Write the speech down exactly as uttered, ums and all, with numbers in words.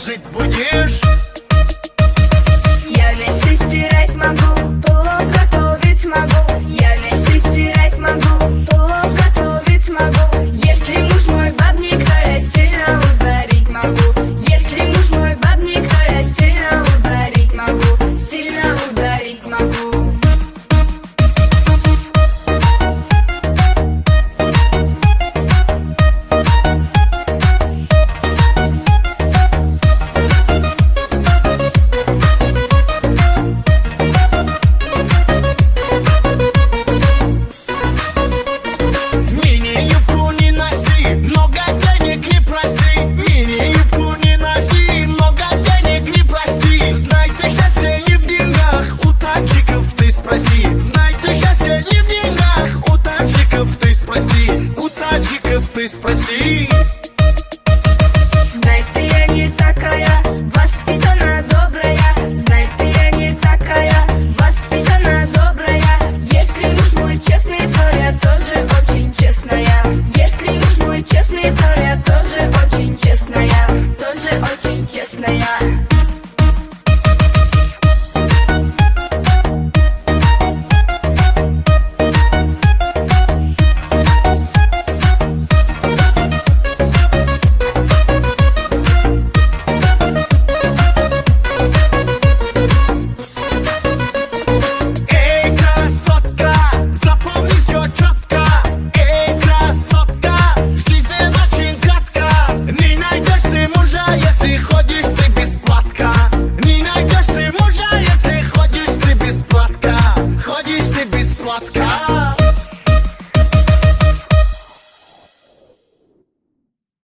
жить будешь? Я вещи стирать могу, плов готовить могу. Я вещи стирать могу, плов готовить могу. Если муж мой бабник, то я сильно ударить могу. Если муж мой бабник, то я сильно ударить могу. Сильно ударить могу. Мини-юбку не носи, много денег не проси. Мини-юбку не носи, много денег не проси. Знай, ты счастье не в деньгах, у таджиков ты спроси. Знай, ты счастье не в деньгах, у таджиков ты спроси. У таджиков ты спроси. Знай, ты я не такая, воспитана, добрая. Знай, ты я не такая, воспитана, добрая. Если муж мой честный, то я тоже очень честная. Если муж мой честный, то я тоже очень честная. Тоже очень честная.